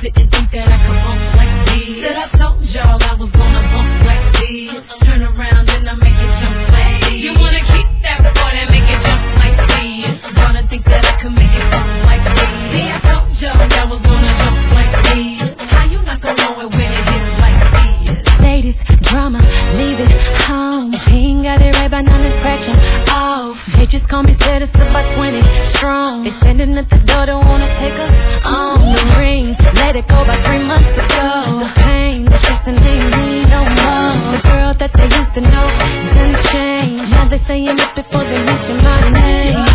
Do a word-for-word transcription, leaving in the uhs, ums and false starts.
didn't think that I could bump like this. Said I told y'all I was gonna bump like this. Turn around and I make it jump like this. You wanna keep that boy that make it jump like this. Gonna think that I could make it bump like this. See, I told y'all I was gonna jump like this. How you not gonna know it when it hits like this? Ladies, drama, leave it home. He ain't got it right by now, let's scratch him off. They just call me status about twenty strong. They standing at the door, don't wanna take us on the ring. Let it go by three months ago. The pain, the stress, and they need no more. The girl that they used to know didn't change. Now they saying it before they mention my name.